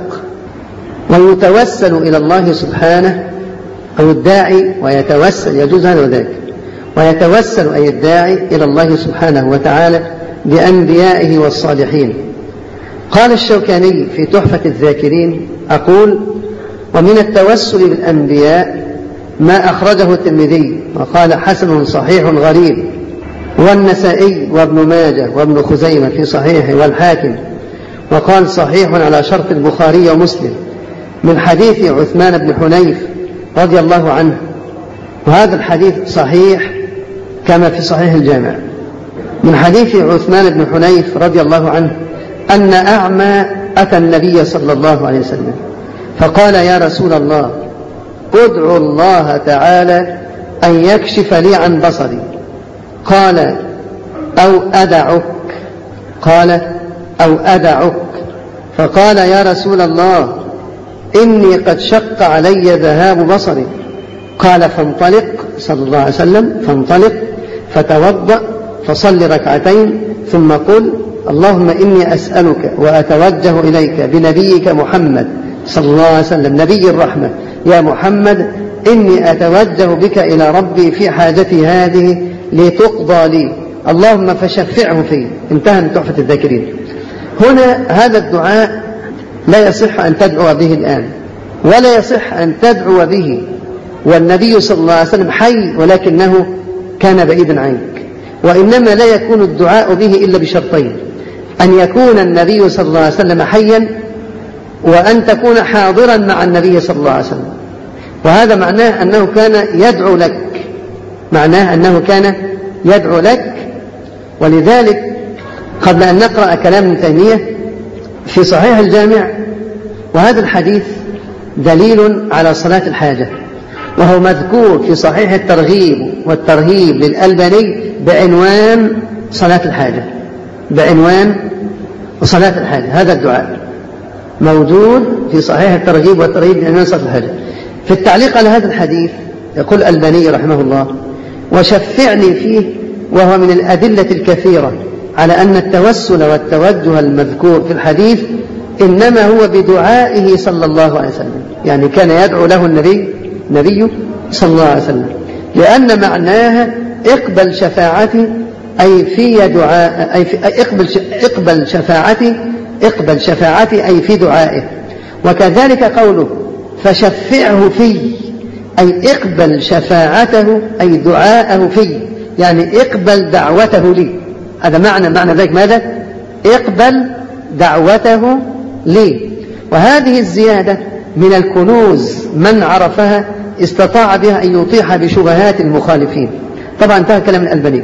Speaker 1: ويتوسل إلى الله سبحانه، أو الداعي ويتوسل، يجوز هذا وذاك، ويتوسل أي الداعي إلى الله سبحانه وتعالى بأنبيائه والصالحين. قال الشوكاني في تحفة الذاكرين: أقول ومن التوسل بالأنبياء ما أخرجه الترمذي وقال حسن صحيح غريب، والنسائي وابن ماجه وابن خزيمة في صحيحه، والحاكم وقال صحيح على شرط البخاري ومسلم، من حديث عثمان بن حنيف رضي الله عنه. وهذا الحديث صحيح كما في صحيح الجامع، من حديث عثمان بن حنيف رضي الله عنه أن أعمى أتى النبي صلى الله عليه وسلم فقال: يا رسول الله، ادعو الله تعالى أن يكشف لي عن بصري. قال: أو أدعك؟ قال: أو أدعك؟ فقال: يا رسول الله، إني قد شق علي ذهاب بصري. قال: فانطلق صلى الله عليه وسلم، فانطلق فتوضأ فصل ركعتين، ثم قل: اللهم إني أسألك وأتوجه إليك بنبيك محمد صلى الله عليه وسلم نبي الرحمة، يا محمد إني أتوجه بك إلى ربي في حاجتي هذه لتقضى لي، اللهم فشفعه فيه. انتهى من تحفة الذاكرين. هنا هذا الدعاء لا يصح أن تدعو به الآن، ولا يصح أن تدعو به والنبي صلى الله عليه وسلم حي ولكنه كان بعيدا عنك، وإنما لا يكون الدعاء به إلا بشرطين: أن يكون النبي صلى الله عليه وسلم حيا، وأن تكون حاضرا مع النبي صلى الله عليه وسلم. وهذا معناه أنه كان يدعو لك، معناه أنه كان يدعو لك. ولذلك قبل أن نقرأ كلام ابن تيمية في صحيح الجامع، وهذا الحديث دليل على صلاة الحاجة، وهو مذكور في صحيح الترغيب والترهيب للألباني بعنوان صلاة الحاجة، بعنوان صلاة الحاجة. هذا الدعاء موجود في صحيح الترغيب والترهيب بعنوان صلاة الحاجة. في التعليق على هذا الحديث يقول الألباني رحمه الله: وشفعني فيه، وهو من الأدلة الكثيرة على أن التوسل والتوجه المذكور في الحديث إنما هو بدعائه صلى الله عليه وسلم، يعني كان يدعو له النبي نبي صلى الله عليه وسلم، لأن معناها اقبل شفاعتي، أي في دعاء، أي في اقبل اقبل شفاعتي اقبل شفاعتي أي في دعائه. وكذلك قوله فشفعه في، أي اقبل شفاعته أي دعاءه في، يعني اقبل دعوته لي. هذا معنى معنى ذلك ماذا؟ اقبل دعوته لي. وهذه الزيادة من الكنوز، من عرفها استطاع بها أن يطيح بشبهات المخالفين. طبعا انتهى كلام الألباني.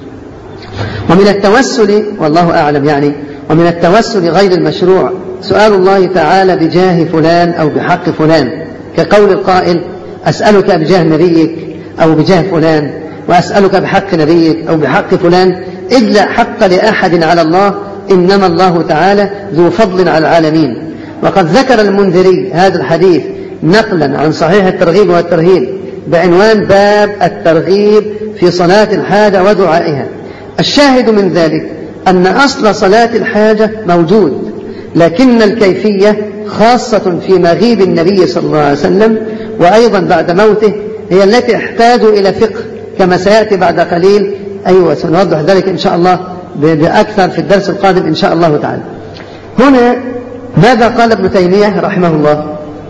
Speaker 1: ومن التوسل والله أعلم يعني ومن التوسل غير المشروع سؤال الله تعالى بجاه فلان أو بحق فلان، كقول القائل: أسألك بجاه نبيك أو بجاه فلان، وأسألك بحق نبيك أو بحق فلان، إذ لا حق لأحد على الله، إنما الله تعالى ذو فضل على العالمين. وقد ذكر المنذري هذا الحديث نقلا عن صحيح الترغيب والترهيب بعنوان باب الترغيب في صلاة الحاجة ودعائها. الشاهد من ذلك أن أصل صلاة الحاجة موجود، لكن الكيفية خاصة في مغيب النبي صلى الله عليه وسلم وأيضا بعد موته هي التي احتاج إلى فقه كما سيأتي بعد قليل. أيوة سنوضح ذلك إن شاء الله بأكثر في الدرس القادم إن شاء الله تعالى. هنا ماذا قال ابن تيمية رحمه الله؟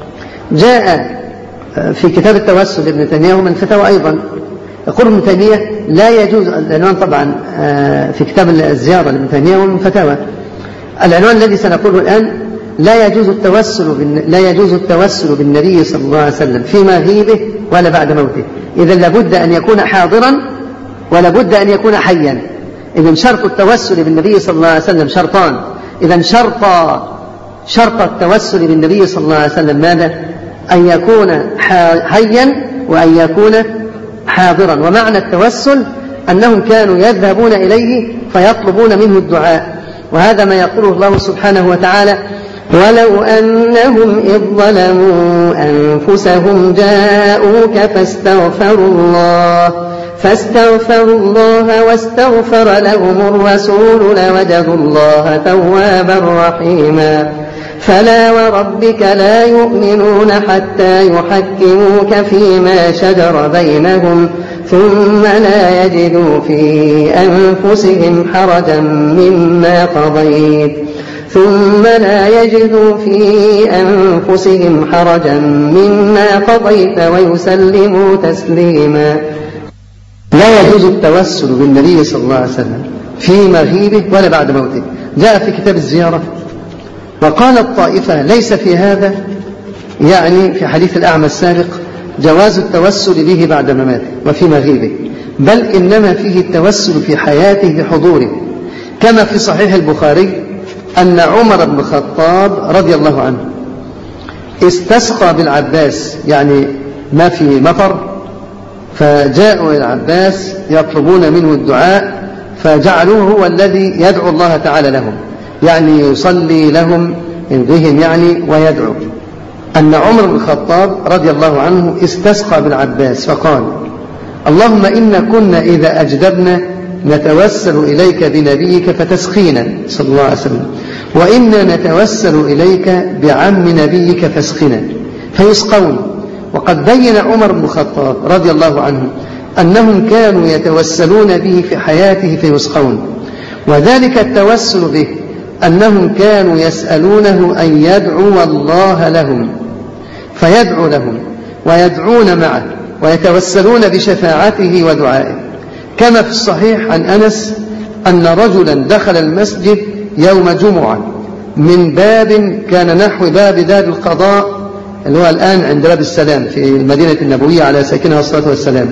Speaker 1: جاء في كتاب التوسل لابن تيمية ومن فتاوى أيضا يقول ابن تيمية لا يجوز، العنوان طبعا في كتاب الزيارة لابن تيمية ومن فتاوى، العنوان الذي سنقوله الآن لا يجوز التوسل لا يجوز التوسل بالنبي صلى الله عليه وسلم في مغيبه ولا بعد موته. إذا لابد أن يكون حاضرا ولا بد أن يكون حيا. إذن شرط التوسل بالنبي صلى الله عليه وسلم شرطان. إذن شرط شرط التوسل بالنبي صلى الله عليه وسلم ماذا؟ أن يكون حيا وأن يكون حاضرا. ومعنى التوسل أنهم كانوا يذهبون إليه فيطلبون منه الدعاء، وهذا ما يقوله الله سبحانه وتعالى: ولو أنهم إذ ظلموا أنفسهم جاءوك فاستغفروا الله فاستغفروا الله واستغفر لهم الرسول لوجدوا الله توابا رحيما. فلا وربك لا يؤمنون حتى يحكموك فيما شجر بينهم ثم لا يجدوا في أنفسهم حرجا مما قضيت ثم لا يجدوا في أنفسهم حرجا مما قضيت ويسلموا تسليما. لا يجوز التوسل بالنبي صلى الله عليه وسلم في مغيبه ولا بعد موته. جاء في كتاب الزيارة وقال الطائفة ليس في هذا، يعني في حديث الأعمى السابق، جواز التوسل به بعد مماته وفي مغيبه، بل إنما فيه التوسل في حياته بحضوره، كما في صحيح البخاري أن عمر بن الخطاب رضي الله عنه استسقى بالعباس، يعني ما في مطر، فجاءوا إلى العباس يطلبون منه الدعاء، فجعلوه هو الذي يدعو الله تعالى لهم، يعني يصلي لهم بهم يعني ويدعو. أن عمر بن الخطاب رضي الله عنه استسقى بالعباس فقال: اللهم إن كنا إذا أجدبنا نتوسل إليك بنبيك فتسقينا صلى الله عليه وسلم، وإنا نتوسل إليك بعم نبيك فاسقنا فيسقون. وقد بين عمر بن الخطاب رضي الله عنه أنهم كانوا يتوسلون به في حياته فيسقون، وذلك التوسل به أنهم كانوا يسألونه أن يدعو الله لهم فيدعو لهم ويدعون معه ويتوسلون بشفاعته ودعائه، كما في الصحيح عن أنس أن رجلا دخل المسجد يوم جمعة من باب كان نحو باب دار القضاء اللي هو الآن عند باب السلام في المدينة النبوية على ساكنها الصلاة والسلام،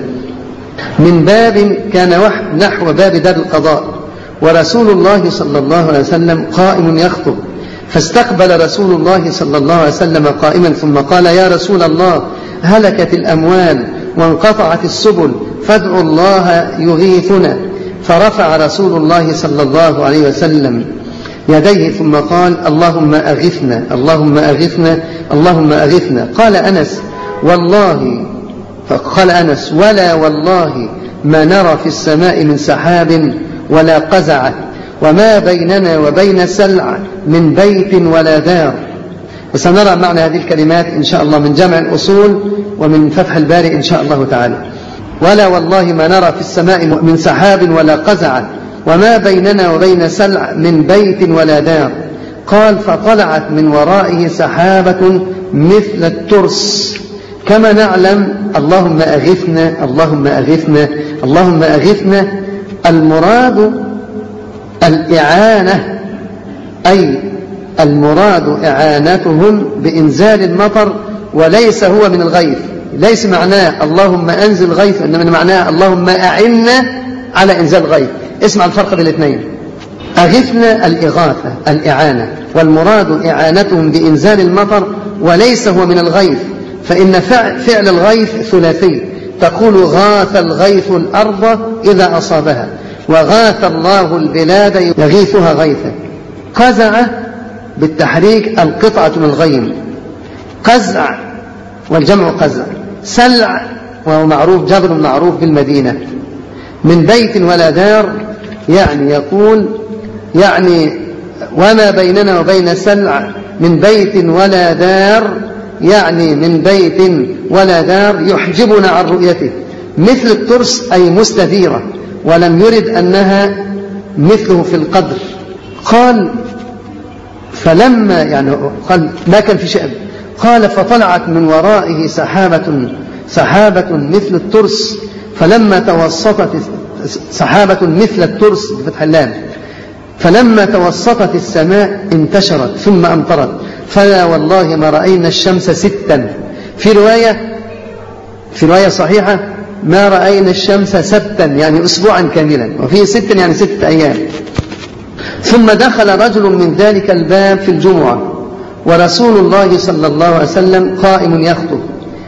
Speaker 1: من باب كان نحو باب دار القضاء، ورسول الله صلى الله عليه وسلم قائم يخطب، فاستقبل رسول الله صلى الله عليه وسلم قائما ثم قال: يا رسول الله، هلكت الأموال وانقطعت السبل فادعوا الله يغيثنا. فرفع رسول الله صلى الله عليه وسلم يديه ثم قال: اللهم أغثنا اللهم أغثنا اللهم أغثنا. قال أنس: والله فقال أنس: ولا والله ما نرى في السماء من سحاب ولا قزعة، وما بيننا وبين سلع من بيت ولا دار. وسنرى معنى هذه الكلمات إن شاء الله من جمع الأصول ومن فتح الباري إن شاء الله تعالى. ولا والله ما نرى في السماء من سحاب ولا قزعة، وما بيننا وبين سلع من بيت ولا دار. قال: فطلعت من ورائه سحابة مثل الترس. كما نعلم اللهم أغثنا اللهم أغثنا اللهم أغثنا، المراد الإعانة، أي المراد إعانتهم بإنزال المطر، وليس هو من الغيث. ليس معناه اللهم أنزل غيث، إنما معناه اللهم أعنا على إنزال غيث. اسمع الفرق بين الاثنين. أغثنا الإغاثة الإعانة، والمراد إعانتهم بإنزال المطر وليس هو من الغيث. فإن فعل الغيث ثلاثي، تقول غاث الغيث الأرض إذا أصابها، وغاث الله البلاد يغيثها غيثا. قزع بالتحريك القطعة من الغيم، قزع والجمع قزع. سلع وهو معروف جبل معروف بالمدينة. من بيت ولا دار يعني يقول يعني وما بيننا وبين سلع من بيت ولا دار، يعني من بيت ولا دار يحجبنا عن رؤيته. مثل الترس أي مستديرة، ولم يرد أنها مثله في القدر. قال فلما يعني قال ما كان في شيء، قال فطلعت من ورائه سحابة سحابة مثل الترس، فلما توسطت سحابة مثل الترس بفتح اللام، فلما توسطت السماء انتشرت ثم أمطرت، فلا والله ما رأينا الشمس ستا. في رواية في رواية صحيحة ما رأينا الشمس ستا يعني أسبوعا كاملا، وفيه ستا يعني ستة أيام. ثم دخل رجل من ذلك الباب في الجمعة ورسول الله صلى الله عليه وسلم قائم يخطب،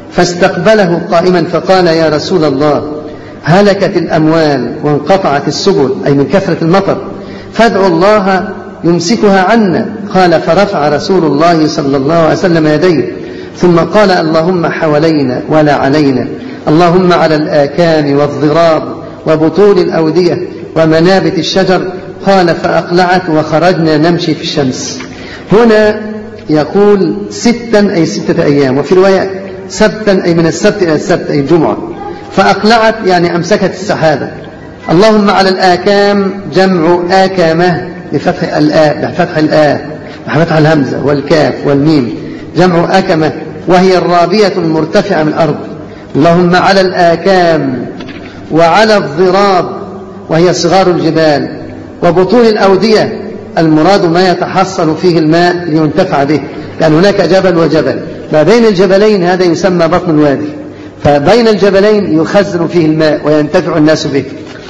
Speaker 1: فاستقبله قائما فقال يا رسول الله هلكت الأموال وانقطعت السبل، أي من كثرة المطر، فادعوا الله يمسكها عنا. قال فرفع رسول الله صلى الله عليه وسلم يديه ثم قال اللهم حوالينا ولا علينا، اللهم على الآكام والضراب وبطول الأودية ومنابت الشجر. قال فأقلعت وخرجنا نمشي في الشمس. هنا يقول ستا أي ستة أيام، وفي رواية سبتا أي من السبت إلى السبت أي الجمعة. فأقلعت يعني أمسكت السحابة. اللهم على الآكام جمع آكامة بفتح الآ بفتح الآ بفتح الهمزة والكاف والميم، جمع آكمة وهي الرابية المرتفعة من الأرض. اللهم على الآكام وعلى الضراب وهي صغار الجبال، وبطول الأودية المراد ما يتحصل فيه الماء لينتفع به، لأن هناك جبل وجبل، ما بين الجبلين هذا يسمى بطن الوادي، فبين الجبلين يخزن فيه الماء وينتفع الناس به.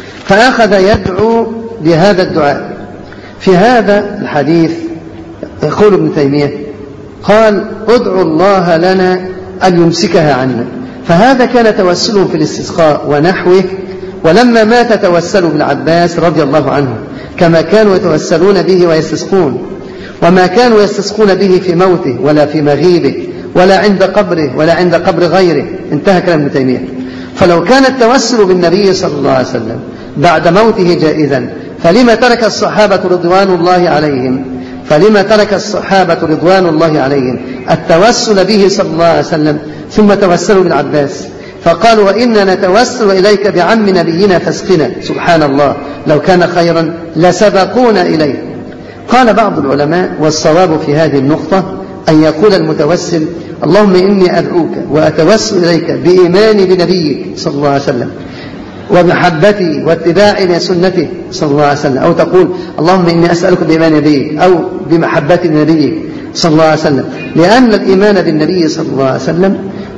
Speaker 1: فأخذ يدعو بهذا الدعاء. في هذا الحديث يقول ابن تيمية قال ادعوا الله لنا أن يمسكها عنا، فهذا كان توسلهم في الاستسقاء ونحوه. ولما مات توسلوا بالعباس رضي الله عنه كما كانوا يتوسلون به ويستسقون، وما كانوا يستسقون به في موته ولا في مغيبه ولا عند قبره ولا عند قبر غيره. انتهى كلام ابن تيمية. فلو كان التوسل بالنبي صلى الله عليه وسلم بعد موته جائزا، فلما ترك الصحابة رضوان الله عليهم فلما ترك الصحابة رضوان الله عليهم التوسل به صلى الله عليه وسلم ثم توسلوا بالعباس، فقالوا وإننا نتوسل إليك بعم نبينا فاسقنا. سبحان الله، لو كان خيرا لسبقونا إليه. قال بعض العلماء والصواب في هذه النقطة أن يقول المتوسل اللهم إني أدعوك وأتوسل إليك بإيماني بنبيك صلى الله عليه وسلم ومحبتي واتباعي لسنته صلى الله عليه وسلم، أو تقول اللهم إني أسألك بإيمان نبيك أو بمحبتي لنبيك صلى الله عليه وسلم، لأن الإيمان بالنبي صلى الله عليه وسلم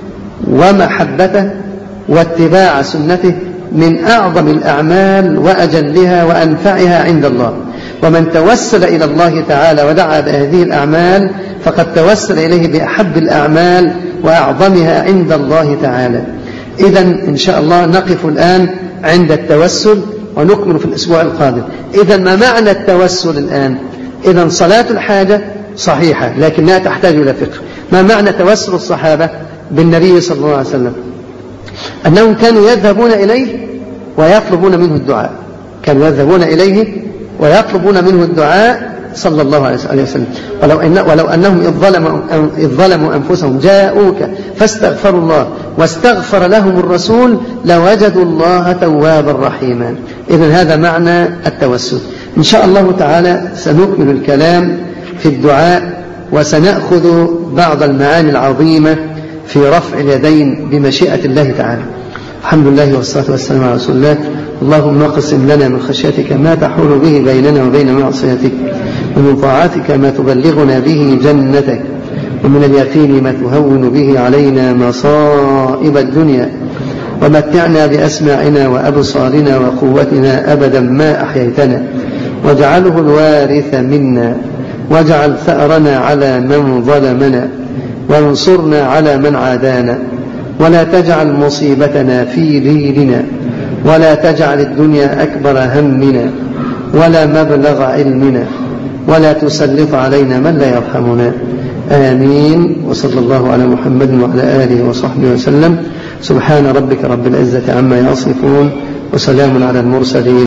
Speaker 1: ومحبته واتباع سنته من أعظم الأعمال وأجلها وأنفعها عند الله. ومن توسل إلى الله تعالى ودعا بهذه الأعمال فقد توسل إليه بأحب الأعمال وأعظمها عند الله تعالى. إذن إن شاء الله نقف الآن عند التوسل ونكمل في الأسبوع القادم. إذن ما معنى التوسل الآن؟ إذن صلاة الحاجة صحيحة لكنها تحتاج إلى فقه. ما معنى توسل الصحابة بالنبي صلى الله عليه وسلم؟ أنهم كانوا يذهبون إليه ويطلبون منه الدعاء، كانوا يذهبون إليه ويطلبون منه الدعاء صلى الله عليه وسلم. ولو, إن ولو أنهم إذ ظلموا, إذ ظلموا أنفسهم جاءوك فاستغفروا الله واستغفر لهم الرسول لوجدوا الله توابا رحيما. إذن هذا معنى التوسل. إن شاء الله تعالى سنكمل الكلام في الدعاء وسنأخذ بعض المعاني العظيمة في رفع اليدين بمشيئة الله تعالى. الحمد لله والصلاة والسلام على رسول الله. اللهم اقسم لنا من خشيتك ما تحول به بيننا وبين معصيتك، ومن طاعتك ما تبلغنا به جنتك، ومن اليقين ما تهون به علينا مصائب الدنيا، ومتعنا بأسماعنا وأبصارنا وقوتنا أبدا ما أحييتنا، واجعله الوارث منا، واجعل ثأرنا على من ظلمنا، وانصرنا على من عادانا، ولا تجعل مصيبتنا في ديننا، ولا تجعل الدنيا أكبر همنا ولا مبلغ علمنا، ولا تسلط علينا من لا يرحمنا. آمين. وصلى الله على محمد وعلى آله وصحبه وسلم. سبحان ربك رب العزة عما يصفون، وسلام على المرسلين.